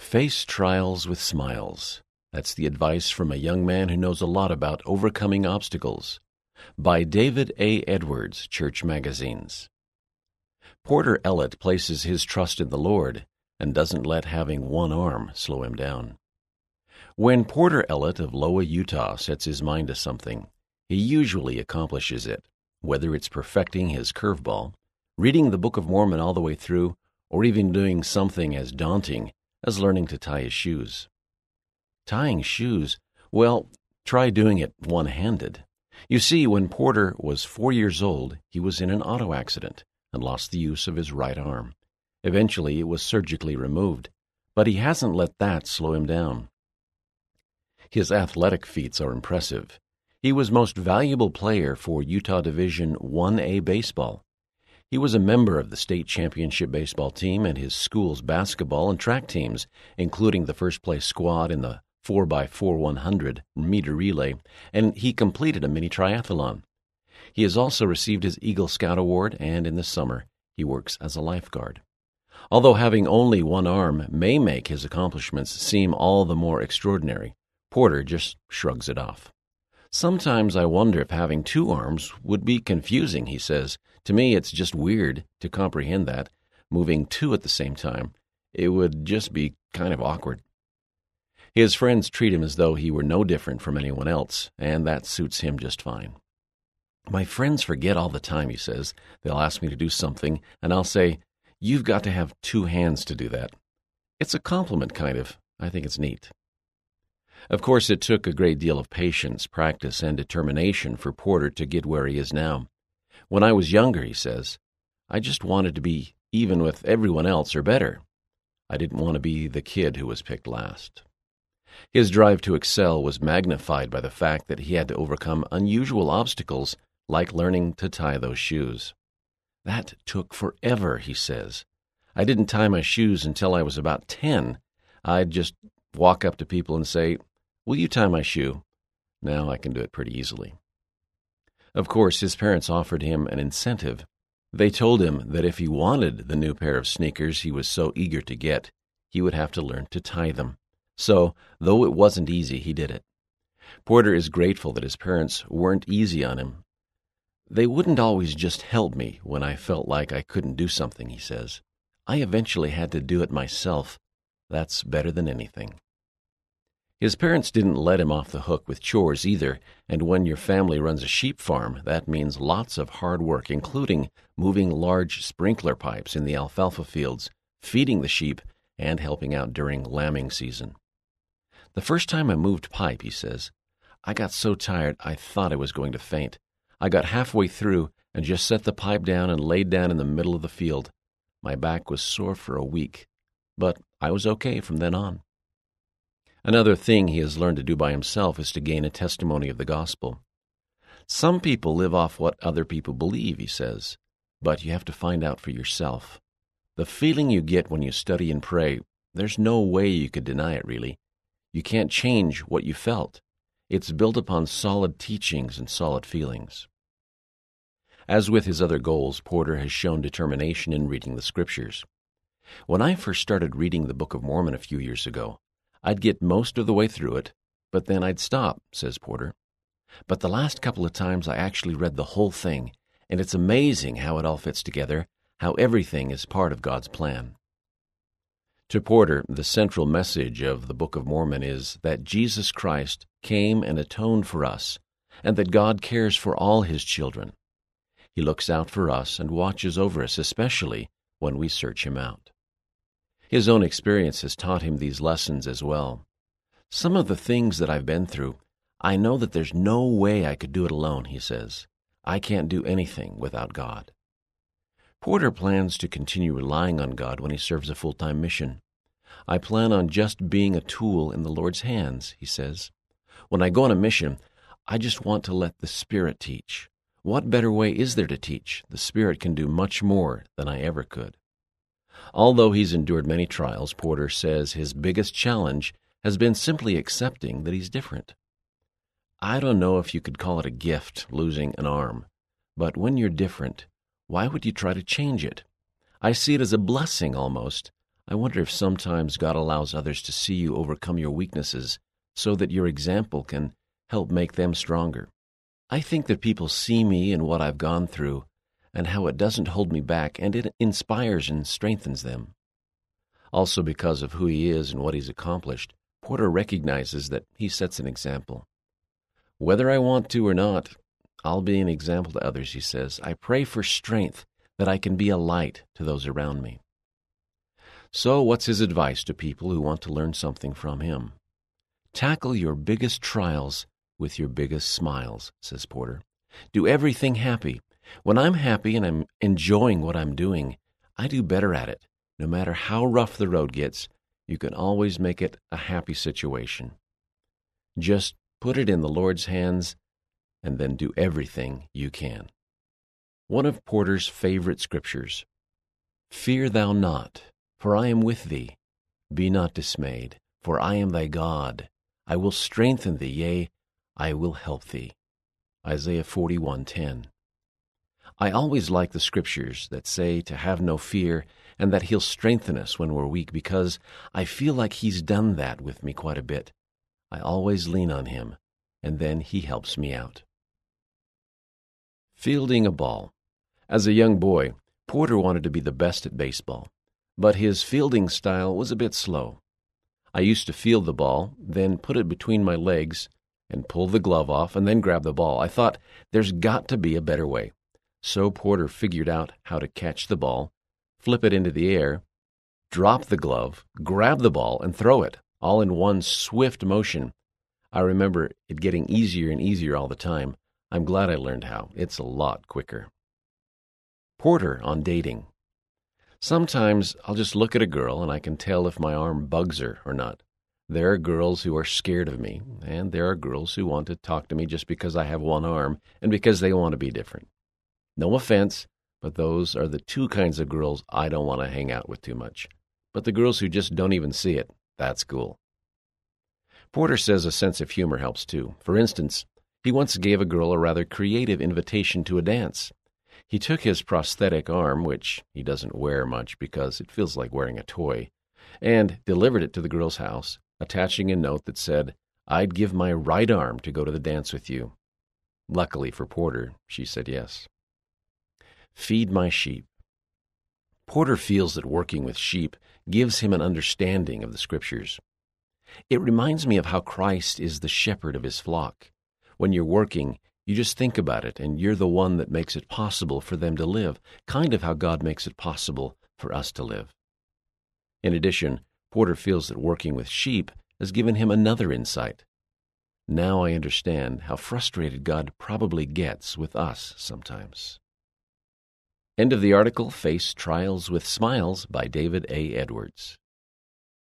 Face trials with smiles. That's the advice from a young man who knows a lot about overcoming obstacles. By David A. Edwards, Church Magazines. Porter Ellett places his trust in the Lord and doesn't let having one arm slow him down. When Porter Ellett of Loa, Utah sets his mind to something, he usually accomplishes it, whether it's perfecting his curveball, reading the Book of Mormon all the way through, or even doing something as daunting as learning to tie his shoes. Tying shoes? Well, try doing it one-handed. You see, when Porter was 4 years old, he was in an auto accident and lost the use of his right arm. Eventually, it was surgically removed, but he hasn't let that slow him down. His athletic feats are impressive. He was most valuable player for Utah Division 1A baseball. He was a member of the state championship baseball team and his school's basketball and track teams, including the first-place squad in the 4x4 100-meter relay, and he completed a mini triathlon. He has also received his Eagle Scout Award, and in the summer, he works as a lifeguard. Although having only one arm may make his accomplishments seem all the more extraordinary, Porter just shrugs it off. Sometimes I wonder if having two arms would be confusing, he says. To me, it's just weird to comprehend that, moving two at the same time. It would just be kind of awkward. His friends treat him as though he were no different from anyone else, and that suits him just fine. My friends forget all the time, he says. They'll ask me to do something, and I'll say, "You've got to have two hands to do that." It's a compliment, kind of. I think it's neat. Of course, it took a great deal of patience, practice, and determination for Porter to get where he is now. When I was younger, he says, I just wanted to be even with everyone else or better. I didn't want to be the kid who was picked last. His drive to excel was magnified by the fact that he had to overcome unusual obstacles like learning to tie those shoes. That took forever, he says. I didn't tie my shoes until I was about 10. I'd just walk up to people and say, "Will you tie my shoe?" Now I can do it pretty easily. Of course, his parents offered him an incentive. They told him that if he wanted the new pair of sneakers he was so eager to get, he would have to learn to tie them. So, though it wasn't easy, he did it. Porter is grateful that his parents weren't easy on him. They wouldn't always just help me when I felt like I couldn't do something, he says. I eventually had to do it myself. That's better than anything. His parents didn't let him off the hook with chores either, and when your family runs a sheep farm, that means lots of hard work, including moving large sprinkler pipes in the alfalfa fields, feeding the sheep, and helping out during lambing season. The first time I moved pipe, he says, I got so tired I thought I was going to faint. I got halfway through and just set the pipe down and laid down in the middle of the field. My back was sore for a week, but I was okay from then on. Another thing he has learned to do by himself is to gain a testimony of the gospel. Some people live off what other people believe, he says, but you have to find out for yourself. The feeling you get when you study and pray, there's no way you could deny it, really. You can't change what you felt. It's built upon solid teachings and solid feelings. As with his other goals, Porter has shown determination in reading the Scriptures. When I first started reading the Book of Mormon a few years ago, I'd get most of the way through it, but then I'd stop, says Porter. But the last couple of times I actually read the whole thing, and it's amazing how it all fits together, how everything is part of God's plan. To Porter, the central message of the Book of Mormon is that Jesus Christ came and atoned for us, and that God cares for all His children. He looks out for us and watches over us, especially when we search Him out. His own experience has taught him these lessons as well. Some of the things that I've been through, I know that there's no way I could do it alone, he says. I can't do anything without God. Porter plans to continue relying on God when he serves a full-time mission. I plan on just being a tool in the Lord's hands, he says. When I go on a mission, I just want to let the Spirit teach. What better way is there to teach? The Spirit can do much more than I ever could. Although he's endured many trials, Porter says his biggest challenge has been simply accepting that he's different. I don't know if you could call it a gift, losing an arm, but when you're different, why would you try to change it? I see it as a blessing almost. I wonder if sometimes God allows others to see you overcome your weaknesses so that your example can help make them stronger. I think that people see me and what I've gone through and how it doesn't hold me back, and it inspires and strengthens them. Also, because of who he is and what he's accomplished, Porter recognizes that he sets an example. Whether I want to or not, I'll be an example to others, he says. I pray for strength that I can be a light to those around me. So what's his advice to people who want to learn something from him? Tackle your biggest trials with your biggest smiles, says Porter. Do everything happy. When I'm happy and I'm enjoying what I'm doing, I do better at it. No matter how rough the road gets, you can always make it a happy situation. Just put it in the Lord's hands and then do everything you can. One of Porter's favorite scriptures. Fear thou not, for I am with thee. Be not dismayed, for I am thy God. I will strengthen thee, yea, I will help thee. Isaiah 41:10. I always like the scriptures that say to have no fear and that he'll strengthen us when we're weak, because I feel like he's done that with me quite a bit. I always lean on him, and then he helps me out. Fielding a ball. As a young boy, Porter wanted to be the best at baseball, but his fielding style was a bit slow. I used to field the ball, then put it between my legs and pull the glove off and then grab the ball. I thought, there's got to be a better way. So Porter figured out how to catch the ball, flip it into the air, drop the glove, grab the ball, and throw it, all in one swift motion. I remember it getting easier and easier all the time. I'm glad I learned how. It's a lot quicker. Porter on dating. Sometimes I'll just look at a girl and I can tell if my arm bugs her or not. There are girls who are scared of me, and there are girls who want to talk to me just because I have one arm and because they want to be different. No offense, but those are the two kinds of girls I don't want to hang out with too much. But the girls who just don't even see it, that's cool. Porter says a sense of humor helps too. For instance, he once gave a girl a rather creative invitation to a dance. He took his prosthetic arm, which he doesn't wear much because it feels like wearing a toy, and delivered it to the girl's house, attaching a note that said, "I'd give my right arm to go to the dance with you." Luckily for Porter, she said yes. Feed my sheep. Porter feels that working with sheep gives him an understanding of the Scriptures. It reminds me of how Christ is the shepherd of his flock. When you're working, you just think about it, and you're the one that makes it possible for them to live, kind of how God makes it possible for us to live. In addition, Porter feels that working with sheep has given him another insight. Now I understand how frustrated God probably gets with us sometimes. End of the article, Face Trials with Smiles by David A. Edwards.